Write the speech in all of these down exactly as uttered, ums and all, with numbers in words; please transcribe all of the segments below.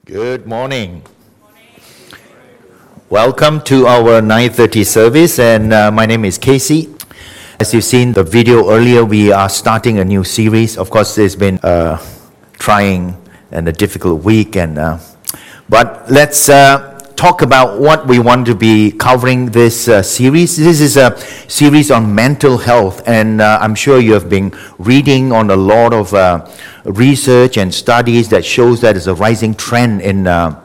Good morning. Welcome to our nine thirty service, and uh, my name is Casey. As you've seen the video earlier, we are starting a new series. Of course, it's been a trying and a difficult week, and uh, but let's uh, talk about what we want to be covering this uh, series. This is a series on mental health, and uh, I'm sure you have been reading on a lot of uh, research and studies that shows that there's a rising trend in uh,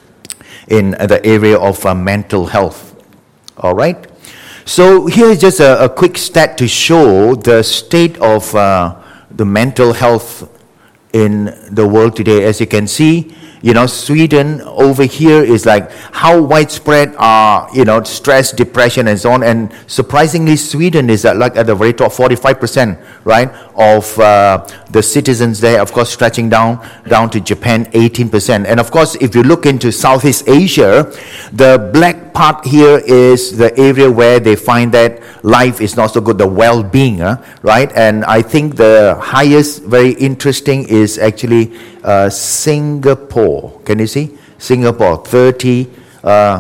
in the area of uh, mental health. All right. So here is just a, a quick stat to show the state of uh, the mental health in the world today. As you can see, you know, Sweden over here is like how widespread are, you know, stress, depression, and so on. And surprisingly, Sweden is at like at the very top, forty-five percent, right, of uh, the citizens there. Of course, stretching down down to Japan, eighteen percent. And of course, if you look into Southeast Asia, the black part here is the area where they find that life is not so good, the well-being, huh? Right? And I think the highest, very interesting, is actually uh, Singapore. Can you see? Singapore, thirty, uh,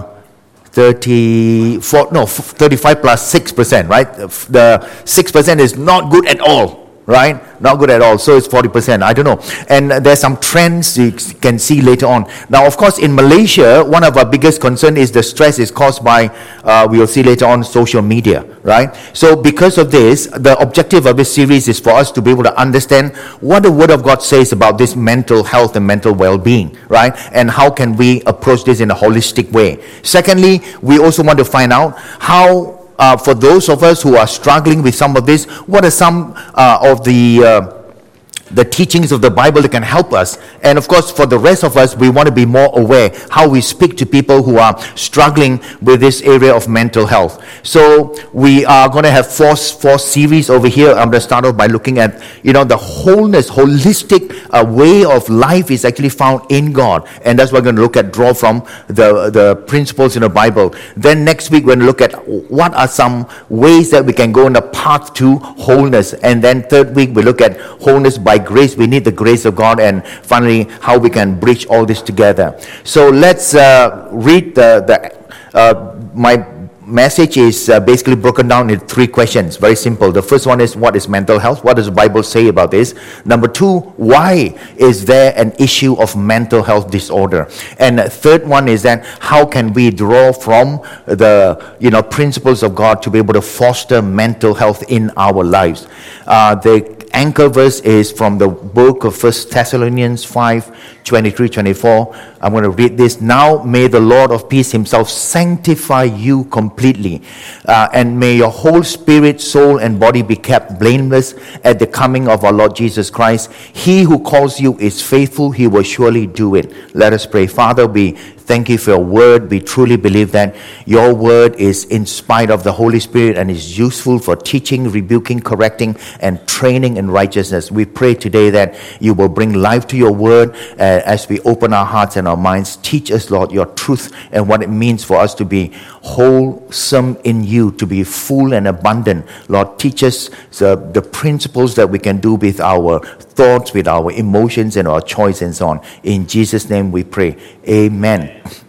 thirty-four, no, thirty-five plus six percent, right? The six percent is not good at all, right? Not good at all. So it's forty percent. I don't know. And there's some trends you can see later on. Now, of course, in Malaysia, one of our biggest concern is the stress is caused by, uh, we will see later on, social media, right? So because of this, the objective of this series is for us to be able to understand what the Word of God says about this mental health and mental well-being, right? And how can we approach this in a holistic way. Secondly, we also want to find out how Uh, for those of us who are struggling with some of this, what are some uh, of the uh, the teachings of the Bible that can help us? And of course, for the rest of us, we want to be more aware how we speak to people who are struggling with this area of mental health. So we are going to have four, four series over here. I'm going to start off by looking at, you know, the wholeness, holistic uh, way of life is actually found in God. And that's what we're going to look at, draw from the, the principles in the Bible. Then next week, we're going to look at what are some ways that we can go on the path to wholeness. And then third week, we look at wholeness by grace. We need the grace of God. And finally, how we can bridge all this together. So let's uh, read the, the uh, my message is uh, basically broken down into three questions. Very simple. The first one is, what is mental health? What does the Bible say about this? Number two, why is there an issue of mental health disorder? And third one is that how can we draw from the, you know, principles of God to be able to foster mental health in our lives? Uh, the anchor verse is from the book of First Thessalonians five, twenty-three, twenty-four. I'm going to read this. Now may the Lord of peace himself sanctify you completely, uh, and may your whole spirit, soul, and body be kept blameless at the coming of our Lord Jesus Christ. He who calls you is faithful. He will surely do it. Let us pray. Father, we thank you for your word. We truly believe that your word is inspired of the Holy Spirit and is useful for teaching, rebuking, correcting, and training in righteousness. We pray today that you will bring life to your word uh, as we open our hearts and our minds. Teach us, Lord, your truth and what it means for us to be wholesome in you, to be full and abundant. Lord, teach us the, the principles that we can do with our thoughts, with our emotions, and our choice, and so on. In Jesus' name we pray. Amen.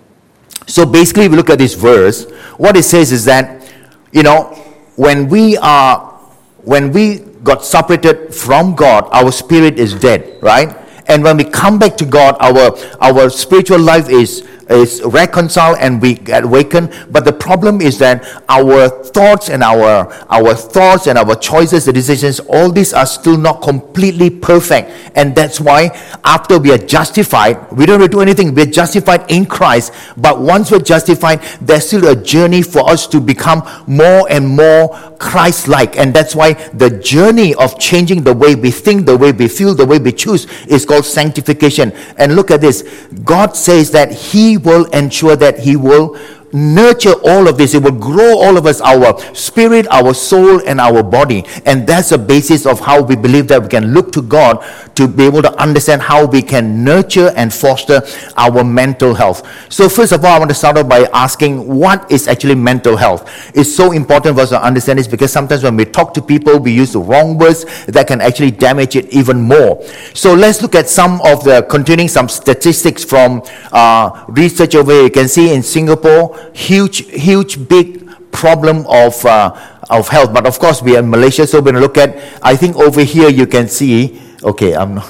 So basically, we look at this verse. What it says is that, you know, when we are, when we got separated from God, our spirit is dead, right? And when we come back to God, our our spiritual life is is reconciled and we get awakened. But the problem is that our thoughts and our our thoughts and our choices, the decisions, all these are still not completely perfect. And that's why after we are justified, we don't have to do anything. We're justified in Christ. But once we're justified, there's still a journey for us to become more and more Christ-like. And that's why the journey of changing the way we think, the way we feel, the way we choose is called sanctification. And look at this. God says that he will ensure that he will nurture all of this. It will grow all of us, our spirit, our soul, and our body. And that's the basis of how we believe that we can look to God to be able to understand how we can nurture and foster our mental health. So first of all, I want to start off by asking, what is actually mental health? It's so important for us to understand this, because sometimes when we talk to people, we use the wrong words that can actually damage it even more. So let's look at some of the, containing some statistics from uh, research over here. You can see in Singapore, huge, huge, big problem of uh, of health. But of course, we are in Malaysia, so we're going to look at, I think over here you can see, okay, I'm not,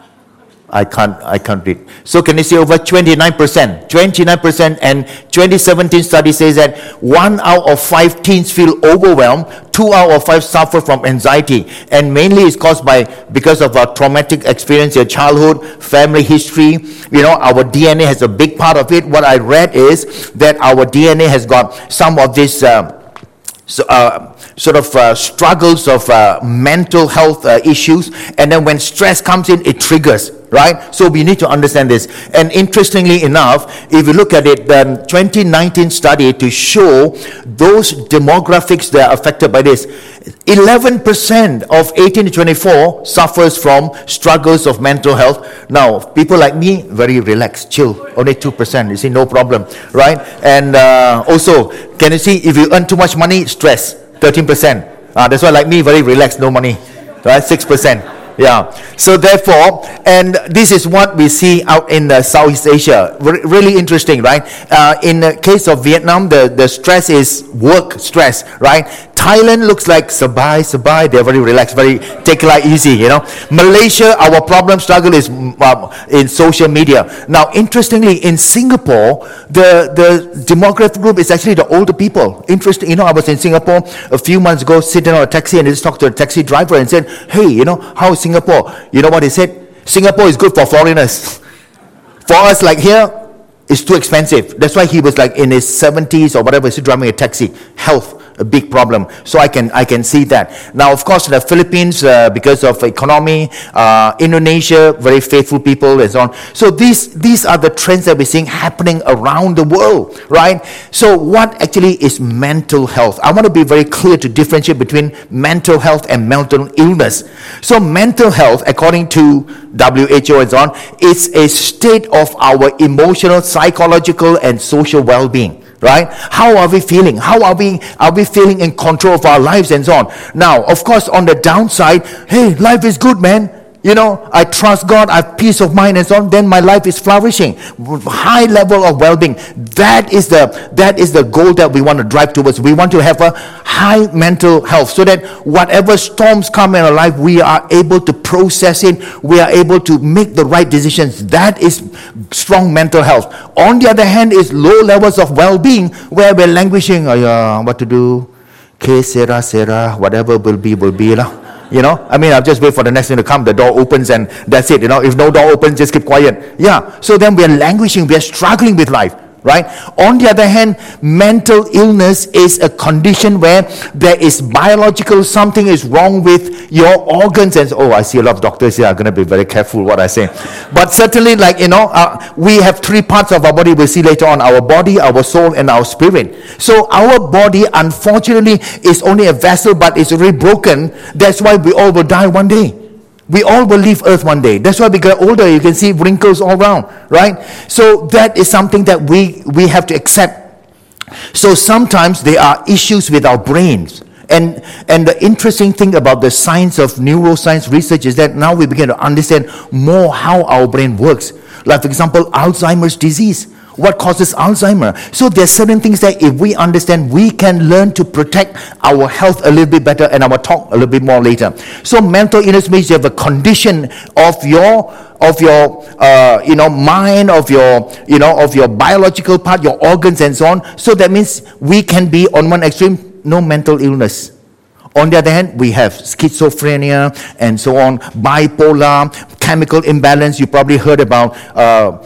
I can't, I can't read. So can you see over twenty-nine percent, twenty-nine percent, and twenty seventeen study says that one out of five teens feel overwhelmed, two out of five suffer from anxiety, and mainly it's caused by, because of a traumatic experience, your childhood, family history. You know, our D N A has a big part of it. What I read is that our D N A has got some of this uh, so, uh, sort of uh, struggles of uh, mental health uh, issues, and then when stress comes in, it triggers, right? So we need to understand this. And interestingly enough, if you look at it, the twenty nineteen study to show those demographics that are affected by this, eleven percent of eighteen to twenty-four suffers from struggles of mental health. Now, people like me, very relaxed, chill, only two percent, you see, no problem, right? And uh, also, can you see, if you earn too much money, stress, thirteen percent. Uh, that's why like me, very relaxed, no money, right? six percent. Yeah. So therefore, and this is what we see out in uh, Southeast Asia. Re- really interesting, right? Uh, in the case of Vietnam, the, the stress is work stress, right? Thailand looks like sabai, sabai. They're very relaxed, very take it like easy, you know. Malaysia, our problem struggle is uh, in social media. Now, interestingly, in Singapore, the, the demographic group is actually the older people. Interesting, you know, I was in Singapore a few months ago, sitting on a taxi, and I just talked to a taxi driver and said, hey, you know, how is Singapore? You know what he said? Singapore is good for foreigners. For us, like here, it's too expensive. That's why he was like in his seventies or whatever, he's driving a taxi. Health, a big problem. So I can I can see that. Now, of course, the Philippines, uh, because of economy, uh, Indonesia, very faithful people and so on. So these these are the trends that we're seeing happening around the world, right? So what actually is mental health? I want to be very clear to differentiate between mental health and mental illness. So mental health, according to W H O and so on, is a state of our emotional, psychological, and social well-being. Right? How are we feeling? How are we are we feeling in control of our lives and so on? Now, of course, on the downside, hey, life is good, man. You know, I trust God, I have peace of mind and so on, then my life is flourishing. High level of well-being. That is the that is the goal that we want to drive towards. We want to have a high mental health so that whatever storms come in our life, we are able to process it. We are able to make the right decisions. That is strong mental health. On the other hand, is low levels of well-being where we're languishing. Oh, yeah, what to do? Que sera, sera, whatever will be, will be. Lah. You know, I mean, I'll just wait for the next thing to come. The door opens and that's it. You know, if no door opens, just keep quiet. Yeah. So then we're languishing. We're struggling with life. Right? On the other hand, mental illness is a condition where there is biological, something is wrong with your organs. And oh, I see a lot of doctors here are going to be very careful what I say. But certainly, like, you know, uh, we have three parts of our body. We'll see later on: our body, our soul, and our spirit. So our body, unfortunately, is only a vessel, but it's already broken. That's why we all will die one day. We all will leave earth one day. That's why we get older. You can see wrinkles all around, right? So that is something that we, we have to accept. So sometimes there are issues with our brains. And, and the interesting thing about the science of neuroscience research is that now we begin to understand more how our brain works. Like, for example, Alzheimer's disease. What causes Alzheimer? So there's certain things that if we understand, we can learn to protect our health a little bit better, and I will talk a little bit more later. So mental illness means you have a condition of your of your uh, you know mind, of your you know of your biological part, your organs and so on. So that means we can be on one extreme, no mental illness. On the other hand, we have schizophrenia and so on, bipolar, chemical imbalance. You probably heard about uh,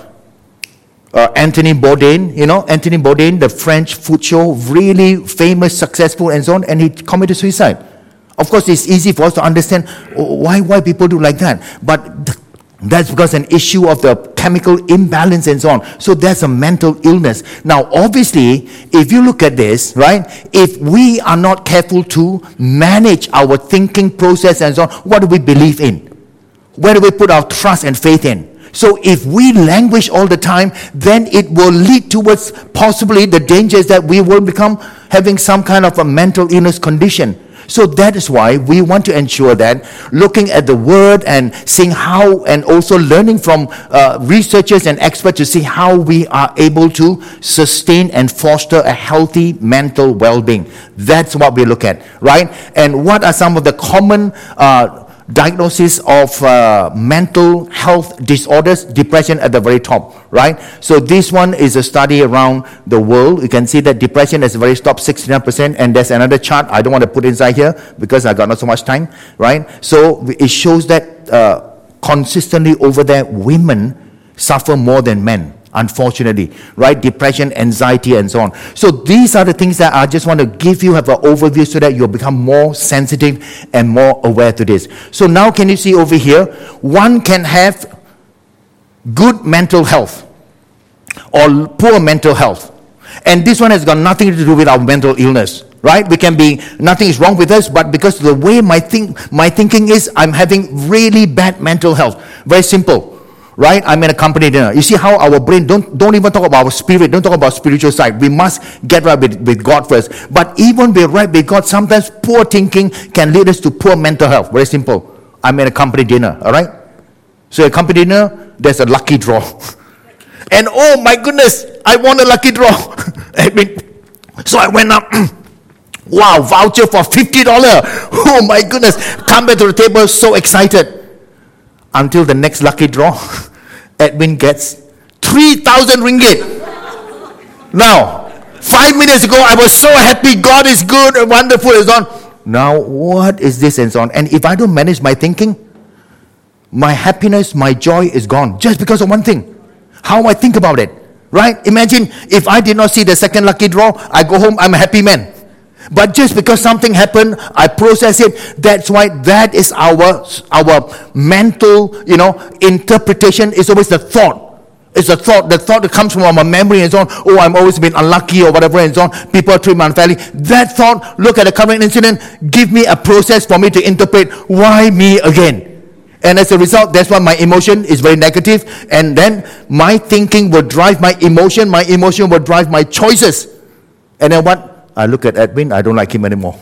Uh, Anthony Bourdain, you know, Anthony Bourdain, the French food show, really famous, successful and so on, and he committed suicide. Of course, it's easy for us to understand why why people do like that. But the That's because an issue of the chemical imbalance and so on. So there's a mental illness. Now, obviously, if you look at this, right, if we are not careful to manage our thinking process and so on, what do we believe in? Where do we put our trust and faith in? So if we languish all the time, then it will lead towards possibly the dangers that we will become having some kind of a mental illness condition. So that is why we want to ensure that looking at the Word and seeing how, and also learning from uh, researchers and experts to see how we are able to sustain and foster a healthy mental well-being. That's what we look at, right? And what are some of the common uh, diagnosis of uh, mental health disorders? Depression at the very top, right? So this one is a study around the world. You can see that depression is very top, sixty-nine percent, and there's another chart I don't want to put inside here because I got not so much time, right? So it shows that uh, consistently over there, women suffer more than men, unfortunately, right? Depression, anxiety, and so on. So these are the things that I just want to give you, have an overview so that you'll become more sensitive and more aware to this. So now can you see over here, one can have good mental health or poor mental health. And this one has got nothing to do with our mental illness, right? We can be, nothing is wrong with us, but because the way my think, my thinking is, I'm having really bad mental health. Very simple. Right? I'm in a company dinner. You see how our brain, don't don't even talk about our spirit, don't talk about spiritual side. We must get right with, with God first. But even be right with God, sometimes poor thinking can lead us to poor mental health. Very simple. I'm in a company dinner, all right? So a company dinner, there's a lucky draw. And oh my goodness, I won a lucky draw. I mean, so I went up, wow, voucher for fifty dollars. Oh my goodness, come back to the table, so excited. Until the next lucky draw, Edwin gets three thousand ringgit. Now, five minutes ago, I was so happy, God is good, and wonderful, and so on. Now, what is this and so on? And if I don't manage my thinking, my happiness, my joy is gone. Just because of one thing. How I think about it. Right? Imagine if I did not see the second lucky draw, I go home, I'm a happy man. But just because something happened, I process it. That's why that is our our mental, you know, interpretation is always the thought. It's a thought, the thought that comes from our memory and so on. Oh, I'm always been unlucky or whatever and so on. People treat me unfairly. That thought, look at the current incident, give me a process for me to interpret, why me again? And as a result, that's why my emotion is very negative. And then my thinking will drive my emotion. My emotion will drive my choices. And then what? I look at Edwin, I don't like him anymore.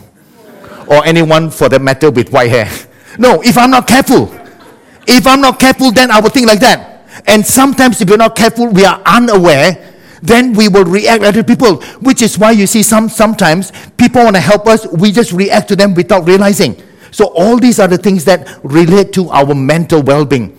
Or anyone for that matter with white hair. No, if I'm not careful, if I'm not careful, then I will think like that. And sometimes if we're not careful, we are unaware, then we will react like other people. Which is why you see some sometimes people want to help us, we just react to them without realizing. So all these are the things that relate to our mental well-being.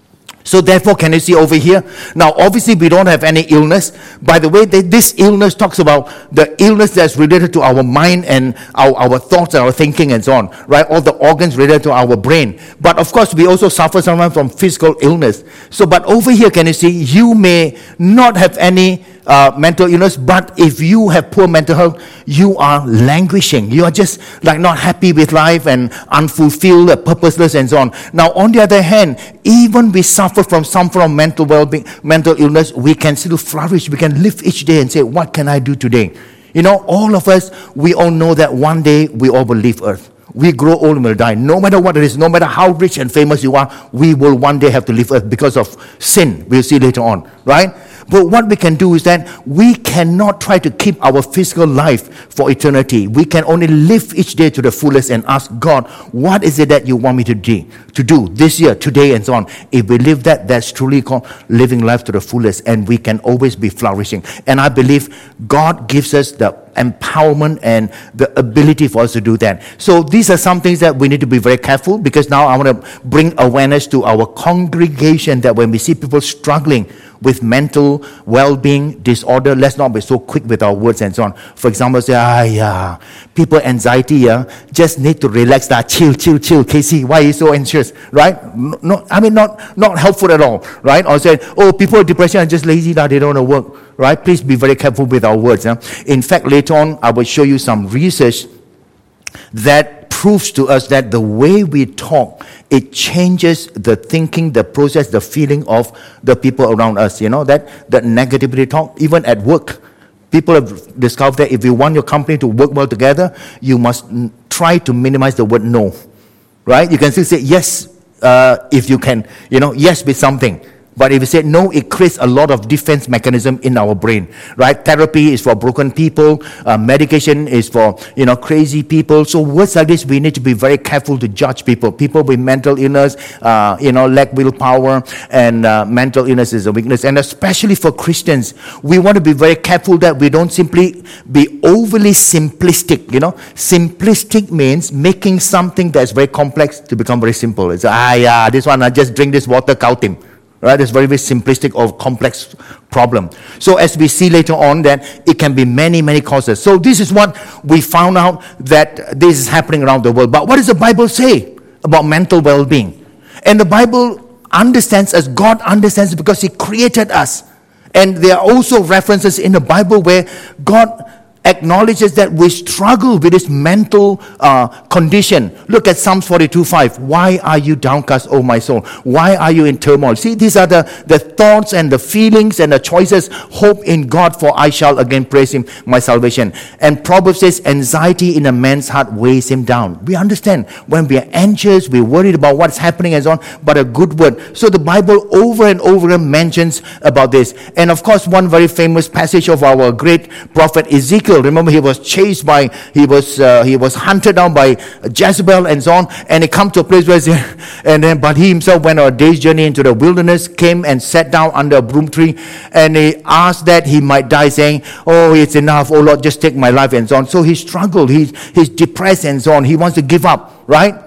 So therefore, can you see over here? Now, obviously, we don't have any illness. By the way, they, this illness talks about the illness that's related to our mind and our, our thoughts and our thinking and so on, right? All the organs related to our brain. But of course, we also suffer sometimes from physical illness. So, but over here, can you see? You may not have any uh, mental illness, but if you have poor mental health, you are languishing. You are just like not happy with life and unfulfilled, purposeless and so on. Now, on the other hand, even we suffer from some form of mental well-being, mental illness, we can still flourish. We can live each day and say, what can I do today? You know, all of us, we all know that one day we all will leave earth. We grow old and will die. No matter what it is, no matter how rich and famous you are, we will one day have to leave earth because of sin. We'll see later on, right? But what we can do is that we cannot try to keep our physical life for eternity. We can only live each day to the fullest and ask God, what is it that you want me to do, to do this year, today, and so on. If we live that, that's truly called living life to the fullest, and we can always be flourishing. And I believe God gives us the empowerment and the ability for us to do that. So these are some things that we need to be very careful, because now I want to bring awareness to our congregation that when we see people struggling with mental well-being disorder, let's not be so quick with our words and so on. For example, say, ah, yeah, people anxiety, yeah, just need to relax, that chill, chill, chill. Casey, why are you so anxious, right? No, no, I mean, not not helpful at all, right? Or say, oh, people with depression are just lazy, that they don't want to work, right? Please be very careful with our words. Huh? In fact, later on, I will show you some research that proves to us that the way we talk, it changes the thinking, the process, the feeling of the people around us. You know, that, that negativity talk, even at work. People have discovered that if you want your company to work well together, you must n- try to minimize the word no. Right? You can still say yes uh, if you can, you know, yes with something. But if you say no, it creates a lot of defense mechanism in our brain, right? Therapy is for broken people. Uh, medication is for, you know, crazy people. So words like this, we need to be very careful to judge people. People with mental illness, uh, you know, lack willpower, and uh, mental illness is a weakness. And especially for Christians, we want to be very careful that we don't simply be overly simplistic, you know. Simplistic means making something that's very complex to become very simple. It's, ah, yeah, this one, I just drink this water, kautim. Right? It's very, very simplistic or complex problem. So as we see later on that it can be many, many causes. So this is what we found out that this is happening around the world. But what does the Bible say about mental well-being? And the Bible understands us, God understands because He created us. And there are also references in the Bible where God acknowledges that we struggle with this mental uh, condition. Look at Psalms forty-two five. Why are you downcast, O my soul? Why are you in turmoil? See, these are the, the thoughts and the feelings and the choices. Hope in God, for I shall again praise Him, my salvation. And Proverbs says, anxiety in a man's heart weighs him down. We understand when we are anxious, we're worried about what's happening and so on, but a good word. So the Bible over and over again mentions about this. And of course, one very famous passage of our great prophet Ezekiel. Remember, he was chased by, he was uh, he was hunted down by Jezebel and so on, and he come to a place where, he, and then but he himself went on a day's journey into the wilderness, came and sat down under a broom tree, and he asked that he might die, saying, "Oh, it's enough, oh Lord, just take my life," and so on. So he struggled, he's he's depressed and so on. He wants to give up, right?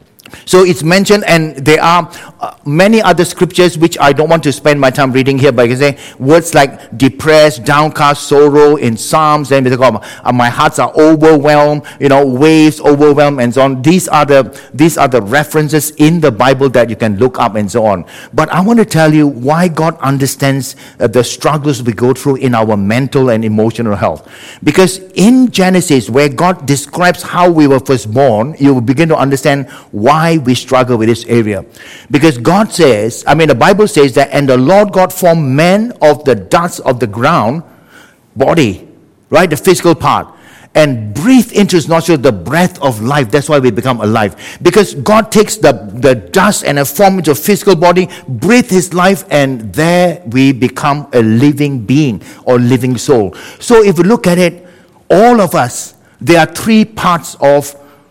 So it's mentioned, and there are uh, many other scriptures which I don't want to spend my time reading here, but I can say words like depressed, downcast, sorrow in Psalms, and we talk about uh, my hearts are overwhelmed, you know, waves overwhelmed and so on. These are the these are the references in the Bible that you can look up and so on. But I want to tell you why God understands uh, the struggles we go through in our mental and emotional health. Because in Genesis, where God describes how we were first born, you will begin to understand why Why we struggle with this area. Because God says, I mean the Bible says that, and the Lord God formed man of the dust of the ground, body, right, the physical part, and breathed into his nostrils the breath of life. That's why we become alive. Because God takes the, the dust and a form into a physical body, breathe his life, and there we become a living being or living soul. So if you look at it, all of us, there are three parts of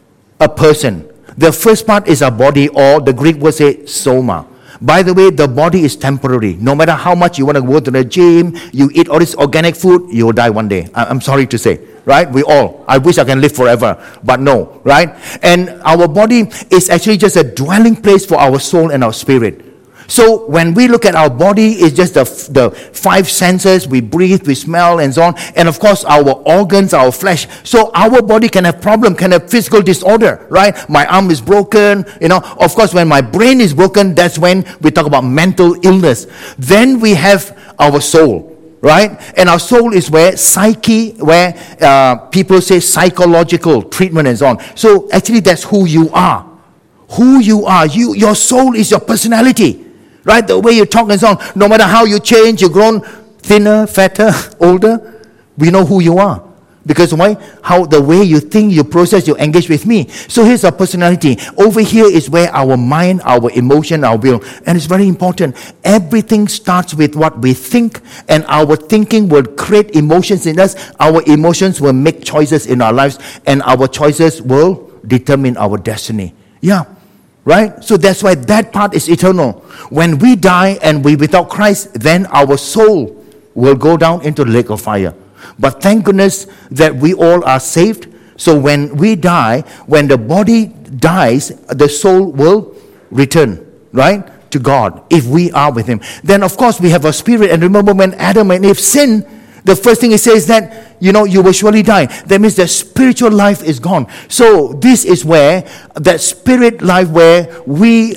a person. The first part is our body, or the Greek word say soma. By the way, the body is temporary. No matter how much you want to go to the gym, you eat all this organic food, you will die one day. I'm sorry to say, right? We all. I wish I can live forever, but no, right? And our body is actually just a dwelling place for our soul and our spirit. So when we look at our body, it's just the, the five senses. We breathe, we smell, and so on. And of course, our organs, our flesh. So our body can have problem, can have physical disorder, right? My arm is broken, you know. Of course, when my brain is broken, that's when we talk about mental illness. Then we have our soul, right? And our soul is where psyche, where uh, people say psychological treatment and so on. So actually, that's who you are. Who you are. You, your soul is your personality. Right? The way you talk and so on. No matter how you change, you've grown thinner, fatter, older. We know who you are. Because why? How the way you think, you process, you engage with me. So here's our personality. Over here is where our mind, our emotion, our will. And it's very important. Everything starts with what we think. And our thinking will create emotions in us. Our emotions will make choices in our lives. And our choices will determine our destiny. Yeah. Right? So that's why that part is eternal. When we die and we without Christ, then our soul will go down into the lake of fire. But thank goodness that we all are saved. So when we die, when the body dies, the soul will return, right, to God if we are with Him. Then of course we have a spirit. And remember when Adam and Eve sinned, the first thing it says that, you know, you will surely die. That means the spiritual life is gone. So this is where that spirit life where we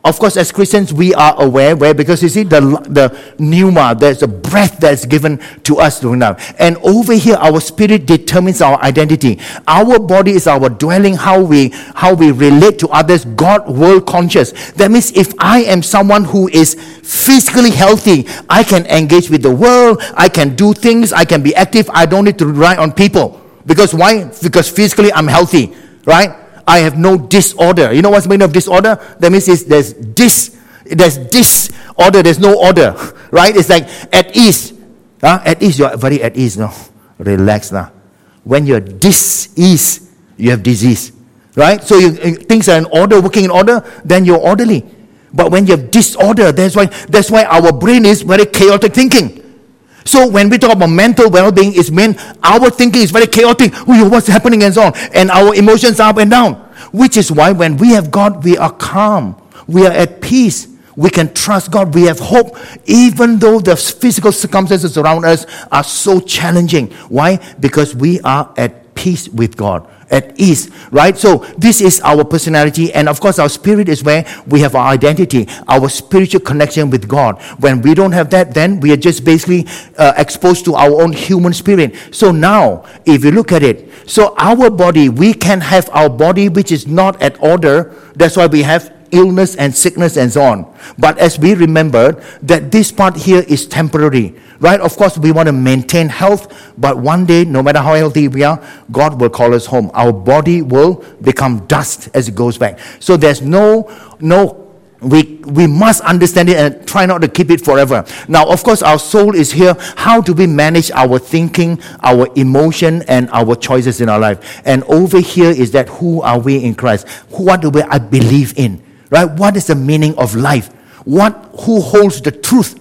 of course, as Christians, we are aware where, because you see the the pneuma, there's a breath that's given to us doing that. And over here, our spirit determines our identity. Our body is our dwelling, how we how we relate to others, God, world conscious. That means if I am someone who is physically healthy, I can engage with the world, I can do things, I can be active, I don't need to rely on people. Because why? Because physically I'm healthy, right? I have no disorder. You know what's the meaning of disorder? That means it's, there's dis, there's disorder, there's no order, right? It's like at ease. Huh? At ease, you're very at ease now. Relax now. When you're dis-ease, you have disease, right? So you, things are in order, working in order, then you're orderly. But when you have disorder, that's why that's why our brain is very chaotic thinking. So when we talk about mental well-being, it's mean our thinking is very chaotic. Oh, what's happening and so on. And our emotions are up and down. Which is why when we have God, we are calm. We are at peace. We can trust God. We have hope. Even though the physical circumstances around us are so challenging. Why? Because we are at peace with God. At ease, right? So this is our personality, and of course our spirit is where we have our identity, our spiritual connection with God. When we don't have that, then we are just basically uh, exposed to our own human spirit. So now, if you look at it, so our body, we can have our body which is not at order. That's why we have illness and sickness and so on. But as we remember that this part here is temporary, right? Of course, we want to maintain health, but one day, no matter how healthy we are, God will call us home. Our body will become dust as it goes back. So there's no, no, we we must understand it and try not to keep it forever. Now, of course, our soul is here. How do we manage our thinking, our emotion, and our choices in our life? And over here is that who are we in Christ? What do we I believe in? Right? What is the meaning of life? What, who holds the truth?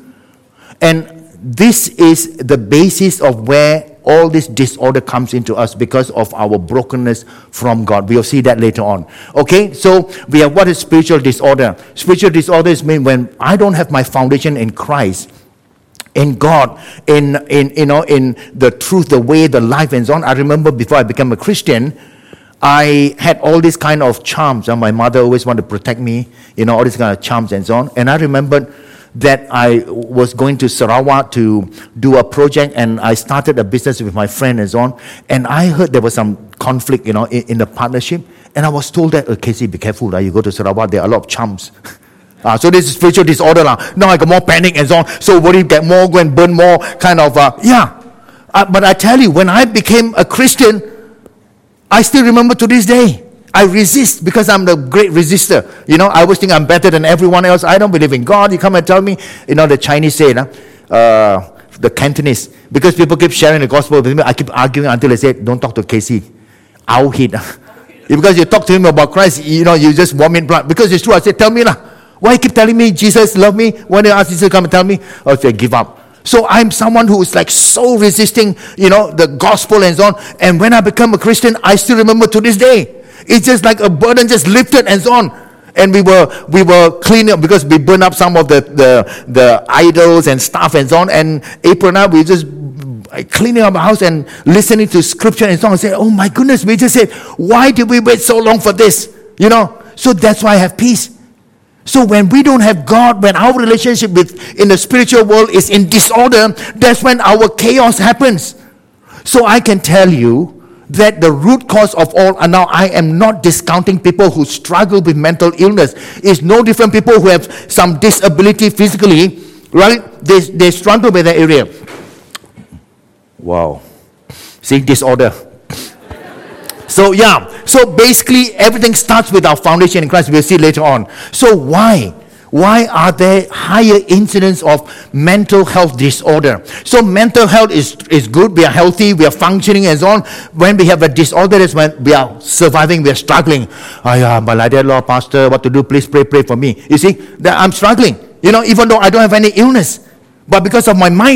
And this is the basis of where all this disorder comes into us because of our brokenness from God. We'll see that later on. Okay, so we have what is spiritual disorder. Spiritual disorder is mean when I don't have my foundation in Christ, in God, in in you know in the truth, the way, the life, and so on. I remember before I became a Christian, I had all these kind of charms. And my mother always wanted to protect me, you know, all these kind of charms and so on. And I remembered that I was going to Sarawak to do a project, and I started a business with my friend and so on. And I heard there was some conflict, you know, in, in the partnership. And I was told that, oh, Casey, be careful. Right? You go to Sarawak, there are a lot of charms. Uh, so this is spiritual disorder. Uh. Now I got more panic and so on. So what do you get more, go and burn more, kind of, uh, yeah. Uh, but I tell you, when I became a Christian, I still remember to this day. I resist because I'm the great resistor. You know, I always think I'm better than everyone else. I don't believe in God. You come and tell me, you know, the Chinese say, uh, uh, the Cantonese, because people keep sharing the gospel with me, I keep arguing until they say, don't talk to Casey. I'll hit. Because you talk to him about Christ, you know, you just vomit blood. Because it's true. I say, tell me, lah. Why you keep telling me Jesus love me? When you ask Jesus to come and tell me, oh, say, give up. So I'm someone who is like so resisting, you know, the gospel and so on. And when I become a Christian, I still remember to this day. It's just like a burden just lifted and so on. And we were we were cleaning up because we burned up some of the, the, the idols and stuff and so on. And April and I, we just cleaning up our house and listening to scripture and so on. And say, oh my goodness, we just said, why did we wait so long for this? You know, so that's why I have peace. So when we don't have God, when our relationship with in the spiritual world is in disorder, that's when our chaos happens. So I can tell you that the root cause of all, and now I am not discounting people who struggle with mental illness. It's no different people who have some disability physically, right? They, they struggle with that area. Wow. See, disorder. So yeah, so basically everything starts with our foundation in Christ. We'll see later on. So why? Why are there higher incidents of mental health disorder? So mental health is, is good. We are healthy. We are functioning and so on. When we have a disorder, is when we are surviving. We are struggling. Oh yeah, but like that, Lord, Pastor, what to do? Please pray, pray for me. You see, that I'm struggling. You know, even though I don't have any illness, but because of my mind,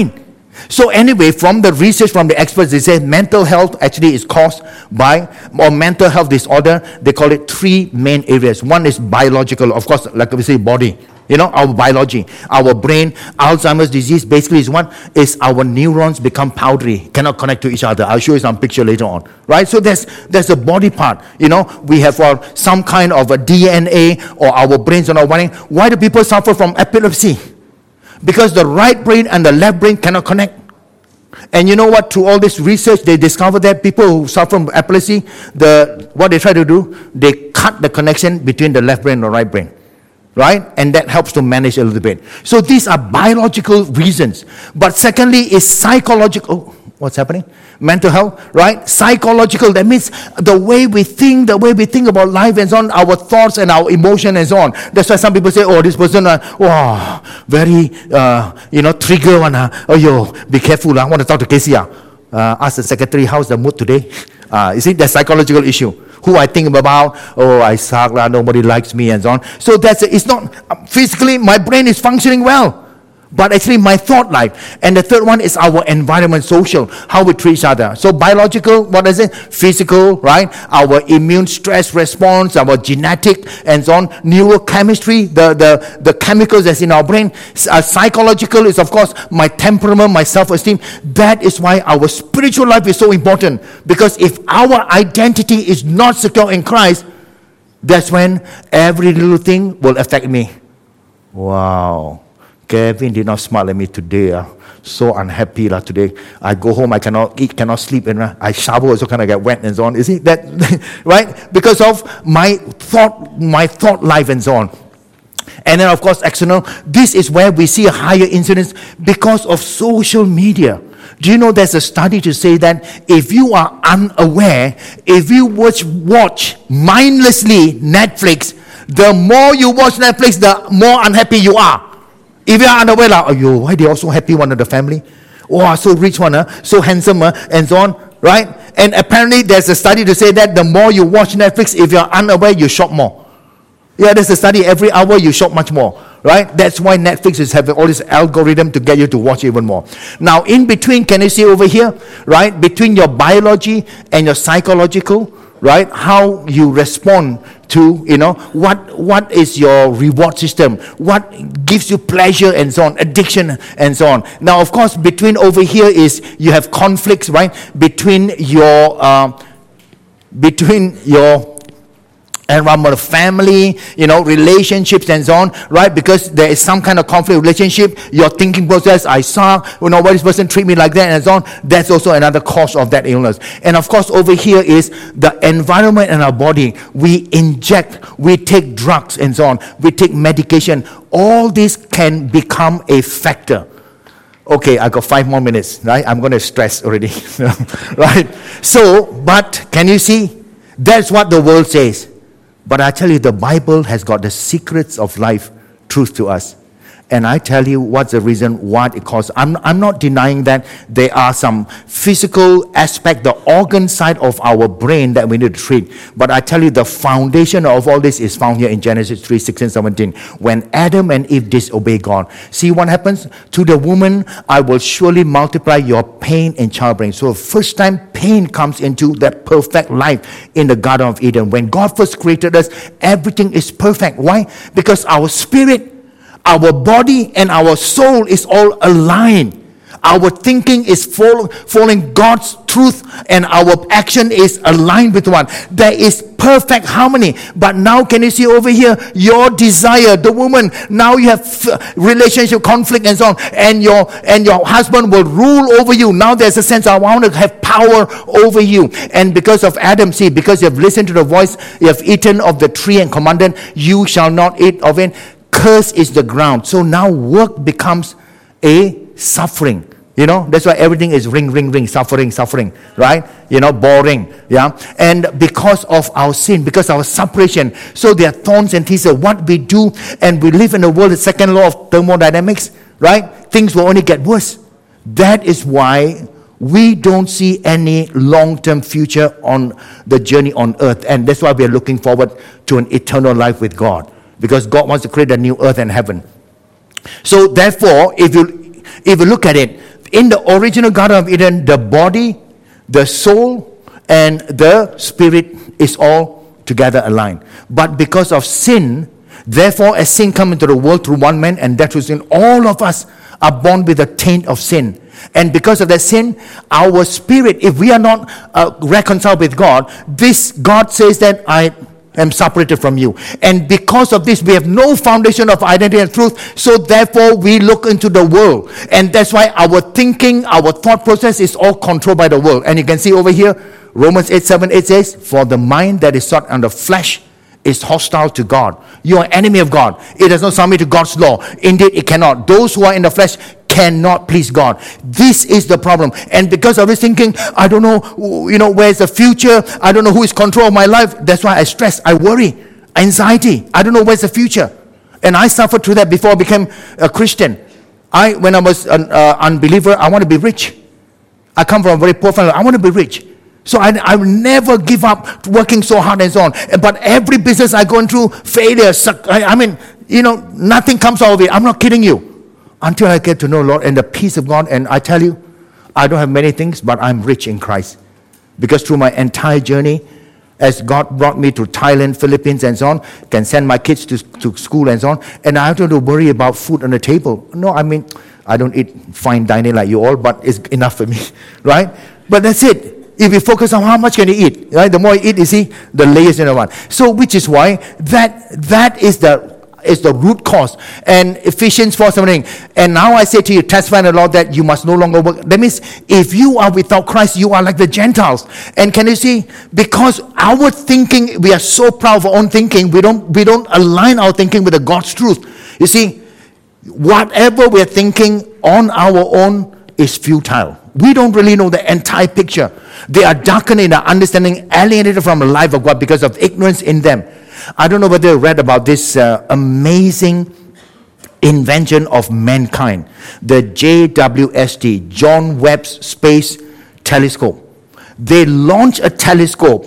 So anyway, from the research from the experts, they say mental health actually is caused by, or mental health disorder, they call it three main areas. One is biological, of course, like we say, body. You know, our biology, our brain. Alzheimer's disease basically is what? Is our neurons become powdery, cannot connect to each other. I'll show you some picture later on, right? So there's there's a body part. You know, we have uh, some kind of a D N A, or our brains are not working. Why do people suffer from epilepsy? Because the right brain and the left brain cannot connect. And you know what? Through all this research, they discovered that people who suffer from epilepsy, the what they try to do, they cut the connection between the left brain and the right brain. Right? And that helps to manage a little bit. So these are biological reasons. But secondly is psychological. What's happening? Mental health, right? Psychological, that means the way we think, the way we think about life and so on, our thoughts and our emotion and so on. That's why some people say, oh, this person, uh, oh, very, uh, you know, trigger one. Uh, oh, yo, be careful. I want to talk to Casey. Uh, uh, ask the secretary, how's the mood today? Uh, you see, that's psychological issue. Who I think about, oh, I suck, nobody likes me, and so on. So that's it. It's not, physically, my brain is functioning well, but actually my thought life. And the third one is our environment, social, how we treat each other. So biological, what is it? Physical, right? Our immune stress response, our genetic, and so on. Neurochemistry, the, the, the chemicals that's in our brain. Uh, psychological is, of course, my temperament, my self-esteem. That is why our spiritual life is so important. Because if our identity is not secure in Christ, that's when every little thing will affect me. Wow. Kevin did not smile at me today. Uh. So unhappy uh, today. I go home, I cannot eat, cannot sleep, and uh, I shower also kind of get wet and so on. You see that, right? Because of my thought, my thought life and so on. And then of course external. This is where we see a higher incidence because of social media. Do you know there's a study to say that if you are unaware, if you watch, watch mindlessly Netflix, the more you watch Netflix, the more unhappy you are. If you are unaware, like, oh, yo, why they all so happy, one of the family? Oh, so rich one, uh, so handsome, uh, and so on, right? And apparently there's a study to say that the more you watch Netflix, if you're unaware, you shop more. Yeah, there's a study, every hour you shop much more, right? That's why Netflix is having all this algorithm to get you to watch even more. Now, in between, can you see over here, right? Between your biology and your psychological, right? How you respond to, you know, what what is your reward system? What gives you pleasure and so on, addiction and so on. Now, of course, between over here is you have conflicts, right? Between your uh, between your environment of family, you know, relationships and so on, right? Because there is some kind of conflict relationship, your thinking process, I suck, you know, why this person treat me like that and so on. That's also another cause of that illness. And of course, over here is the environment in our body. We inject, we take drugs and so on, we take medication. All this can become a factor. Okay, I got five more minutes, right? I'm going to stress already, right? So, but can you see? That's what the world says. But I tell you, the Bible has got the secrets of life truth to us. And I tell you what's the reason why it causes. I'm, I'm not denying that there are some physical aspect, the organ side of our brain that we need to treat. But I tell you, the foundation of all this is found here in Genesis three, sixteen, seventeen. When Adam and Eve disobey God. See what happens? To the woman, I will surely multiply your pain in childbearing. So first time pain comes into that perfect life in the Garden of Eden. When God first created us, everything is perfect. Why? Because our spirit, our body and our soul is all aligned. Our thinking is follow, following God's truth, and our action is aligned with one. There is perfect harmony. But now can you see over here, your desire, the woman, now you have f- relationship conflict and so on, and your and your husband will rule over you. Now there's a sense, I want to have power over you. And because of Adam, see, because you have listened to the voice, you have eaten of the tree and commanded, you shall not eat of it. Curse is the ground. So now work becomes a suffering. You know, that's why everything is ring, ring, ring, suffering, suffering, right? You know, boring, yeah? And because of our sin, because of our separation, so there are thorns and thistles. What we do, and we live in a world, the second law of thermodynamics, right? Things will only get worse. That is why we don't see any long-term future on the journey on earth. And that's why we are looking forward to an eternal life with God. Because God wants to create a new earth and heaven. So therefore, if you if you look at it, In the original Garden of Eden, the body, the soul, and the spirit is all together aligned. But because of sin, therefore, as sin comes into the world through one man, and that was in all of us are born with a taint of sin. And because of that sin, our spirit, if we are not uh, reconciled with God, this God says that I am separated from you. And because of this, we have no foundation of identity and truth. So therefore, we look into the world. And that's why our thinking, our thought process is all controlled by the world. And you can see over here, Romans eight seven eight says, for the mind that is set on the flesh is hostile to God. You are enemy of God. It does not submit to God's law. Indeed, it cannot. Those who are in the flesh cannot please God. This is the problem. And because of this thinking, I don't know, you know, where's the future? I don't know who is control of my life. That's why I stress, I worry, anxiety. I don't know where's the future. And I suffered through that before I became a Christian. I, when I was an uh, unbeliever, I want to be rich. I come from a very poor family. I want to be rich. So I, I will never give up working so hard and so on. But every business I go through, failure, I, I mean, you know, nothing comes out of it. I'm not kidding you. Until I get to know Lord and the peace of God. And I tell you, I don't have many things, but I'm rich in Christ. Because through my entire journey, as God brought me to Thailand, Philippines, and so on, can send my kids to, to school and so on, and I don't have to worry about food on the table. No, I mean, I don't eat fine dining like you all, but it's enough for me, right? But that's it. If you focus on how much can you eat, right? The more you eat, you see, the layers in the one. So, which is why that that is the is the root cause. And Ephesians four seventeen. And now I say to you, testify in the Lord that you must no longer work. That means if you are without Christ, you are like the Gentiles. And can you see? Because our thinking, we are so proud of our own thinking, we don't we don't align our thinking with the God's truth. You see, whatever we're thinking on our own is futile. We don't really know the entire picture. They are darkened in their understanding, alienated from the life of God because of ignorance in them. I don't know whether you read about this uh, amazing invention of mankind, the J W S T, John Webb's Space Telescope. They launched a telescope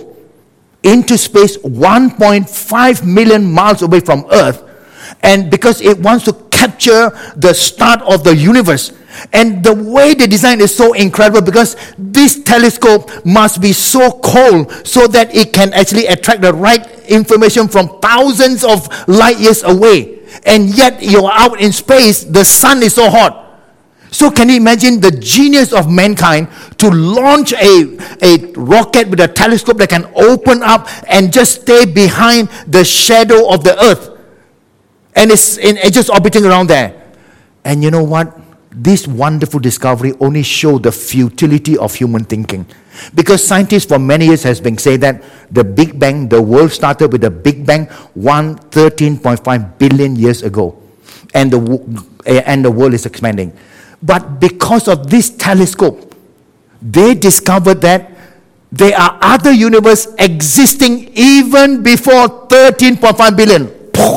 into space one point five million miles away from Earth, and because it wants to capture the start of the universe. And the way they design is so incredible because this telescope must be so cold so that it can actually attract the right information from thousands of light years away. And yet you're out in space, the sun is so hot. So can you imagine the genius of mankind to launch a, a rocket with a telescope that can open up and just stay behind the shadow of the earth. And it's, it's just orbiting around there. And you know what? This wonderful discovery only showed the futility of human thinking. Because scientists for many years has been saying that the Big Bang, the world started with the Big Bang one thirteen point five billion years ago. And the, and the world is expanding. But because of this telescope, they discovered that there are other universes existing even before thirteen point five billion.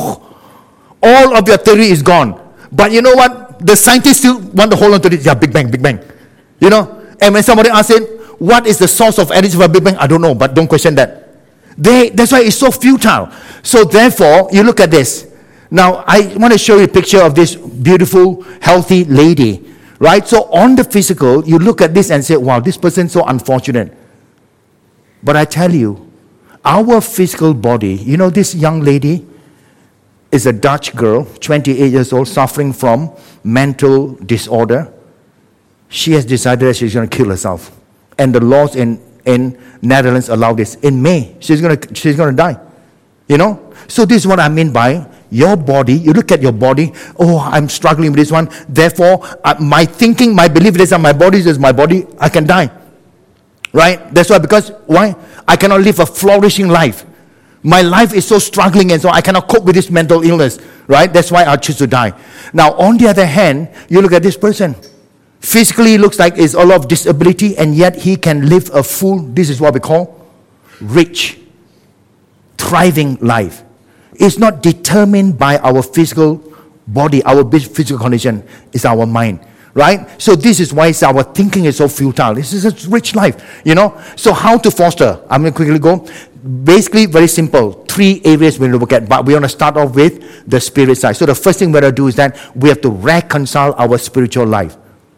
All of your theory is gone. But you know what? The scientists still want to hold on to this. Yeah, Big Bang, Big Bang. You know? And when somebody asks it, what is the source of energy for Big Bang? I don't know, but don't question that. They, that's why it's so futile. So therefore, you look at this. Now, I want to show you a picture of this beautiful, healthy lady. Right? So on the physical, you look at this and say, wow, this person's so unfortunate. But I tell you, our physical body, you know this young lady is a Dutch girl, twenty-eight years old, suffering from mental disorder. She has decided that she's going to kill herself. And the laws in, in Netherlands allow this. In May, she's going to she's going to die. You know? So this is what I mean by your body. You look at your body. Oh, I'm struggling with this one. Therefore, uh, my thinking, my belief is that my body is my body. I can die. Right? That's why, because, why? I cannot live a flourishing life. My life is so struggling and so I cannot cope with this mental illness, right? That's why I choose to die. Now, on the other hand, you look at this person. Physically, it looks like it's a lot of disability, and yet he can live a full, this is what we call, rich, thriving life. It's not determined by our physical body, our physical condition. It's our mind, right? So this is why our thinking is so futile. This is a rich life, you know? So how to foster? I'm going to quickly go. Basically, very simple. Three areas we're going to look at, but we want to start off with the spirit side. So the first thing we're going to do is that we have to reconcile our spiritual life,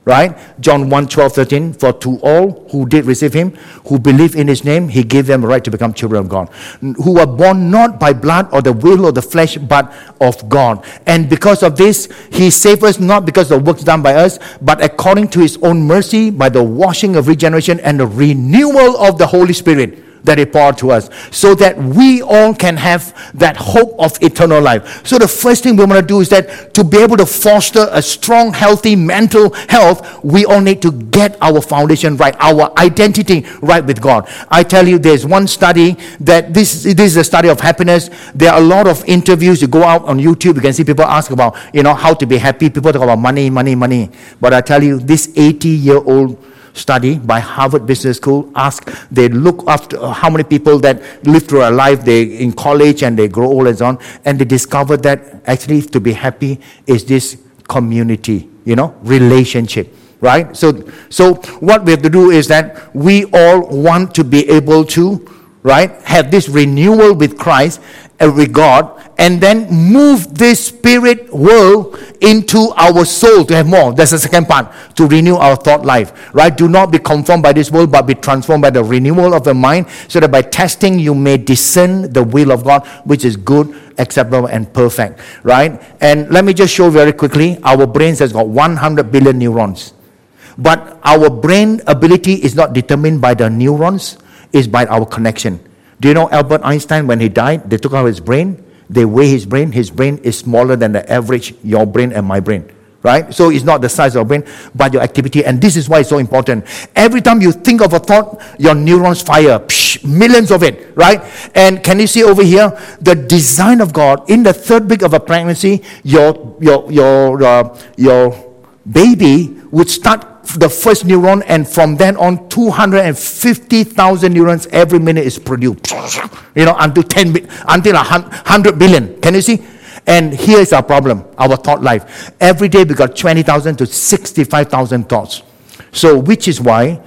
right? John one, twelve, thirteen, for to all who did receive him, who believe in his name, he gave them a right to become children of God, who are born not by blood or the will of the flesh, but of God. And because of this, he saved us not because of the works done by us, but according to his own mercy, by the washing of regeneration and the renewal of the Holy Spirit that he poured to us, so that we all can have that hope of eternal life. So the first thing we want to do is that to be able to foster a strong, healthy mental health, we all need to get our foundation right, our identity right with God. I tell you, there's one study that this, this is a study of happiness. There are a lot of interviews. You go out on YouTube, you can see people ask about, you know, how to be happy. People talk about money, money, money. But I tell you, this eighty-year-old study by Harvard Business School ask, they look after how many people that live through a life, they in college and they grow old and so on, and they discovered that actually to be happy is this community, you know, relationship, right? So, so what we have to do is that we all want to be able to, right, have this renewal with Christ and with God, and then move this spirit world into our soul to have more. That's the second part, to renew our thought life, right? Do not be conformed by this world, but be transformed by the renewal of the mind, so that by testing you may discern the will of God, which is good, acceptable, and perfect, right? And let me just show very quickly, our brains has got one hundred billion neurons. But our brain ability is not determined by the neurons, it's by our connection. Do you know Albert Einstein, when he died, they took out his brain, they weigh his brain, his brain is smaller than the average, your brain and my brain, right? So it's not the size of your brain, but your activity. And this is why it's so important. Every time you think of a thought, your neurons fire, psh, millions of it, right? And can you see over here, the design of God, in the third week of a pregnancy, your, your, your, uh, your baby would start the first neuron, and from then on, two hundred fifty thousand neurons every minute is produced. You know, until ten, until one hundred billion. Can you see? And here is our problem, our thought life. Every day we got twenty thousand to sixty-five thousand thoughts. So, which is why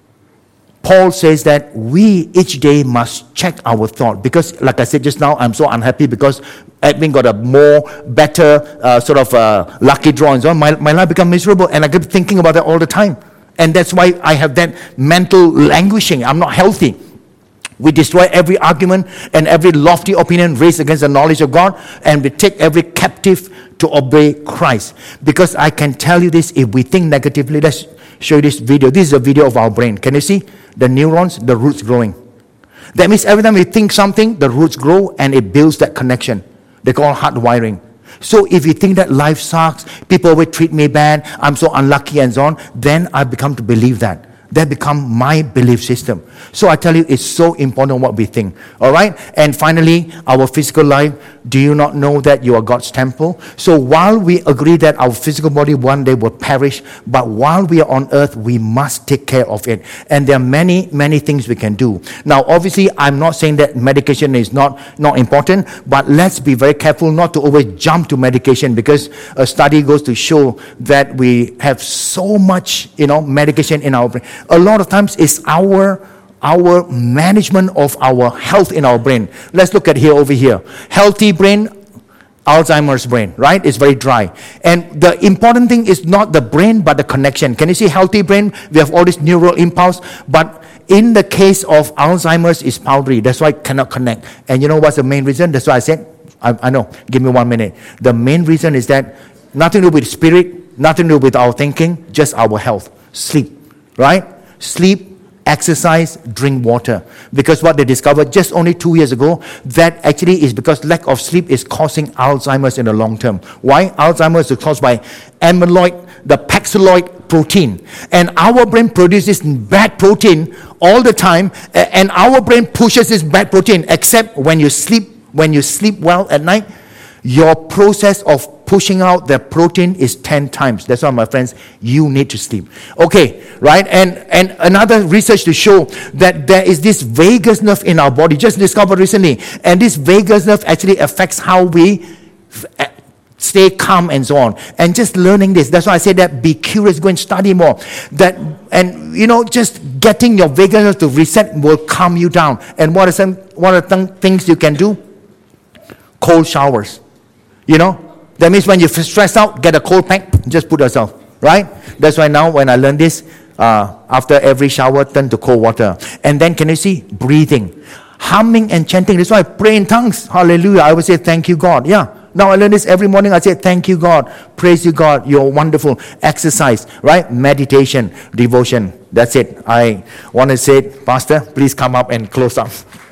Paul says that we each day must check our thought. Because, like I said just now, I'm so unhappy because Edwin got a more, better, uh, sort of uh, lucky draw and so on. My, my life become miserable, and I keep thinking about that all the time. And that's why I have that mental languishing. I'm not healthy. We destroy every argument and every lofty opinion raised against the knowledge of God, and we take every captive to obey Christ. Because I can tell you this, if we think negatively, let's show you this video. This is a video of our brain. Can you see? The neurons, the roots growing. That means every time we think something, the roots grow and it builds that connection. They call it hardwiring. So if you think that life sucks, people will treat me bad, I'm so unlucky and so on, then I become to believe that. That become my belief system. So I tell you, it's so important what we think. All right? And finally, our physical life. Do you not know that you are God's temple? So while we agree that our physical body one day will perish, but while we are on earth, we must take care of it. And there are many, many things we can do. Now, obviously, I'm not saying that medication is not, not important, but let's be very careful not to always jump to medication, because a study goes to show that we have so much, you know, medication in our brain. A lot of times it's our our management of our health in our brain. Let's look at here over here. Healthy brain, Alzheimer's brain, right? It's very dry. And the important thing is not the brain, but the connection. Can you see healthy brain? We have all this neural impulse, but in the case of Alzheimer's, it's powdery. That's why it cannot connect. And you know what's the main reason? That's why I said, I, I know, give me one minute. The main reason is that nothing to do with spirit, nothing to do with our thinking, just our health. Sleep, right? Sleep, exercise, drink water. Because what they discovered just only two years ago, that actually is because lack of sleep is causing Alzheimer's in the long term. Why? Alzheimer's is caused by amyloid, the paxilloid protein. And our brain produces bad protein all the time, and our brain pushes this bad protein, except when you sleep, when you sleep well at night, your process of pushing out the protein is ten times. That's why, my friends, you need to sleep. Okay, right? And and another research to show that there is this vagus nerve in our body, just discovered recently. And this vagus nerve actually affects how we f- stay calm and so on. And just learning this, that's why I say that be curious, go and study more. That, and you know, just getting your vagus nerve to reset will calm you down. And what are some, what are some things you can do? Cold showers. You know, that means when you stress out, get a cold pack, just put yourself. right? That's why now when I learn this, uh, after every shower, turn to cold water. And then can you see? Breathing. Humming and chanting. That's why I pray in tongues. Hallelujah. I would say, thank you, God. Yeah. Now I learn this every morning. I say, thank you, God. Praise you, God. You're wonderful. Exercise, right? Meditation, devotion. That's it. I want to say, Pastor, please come up and close up.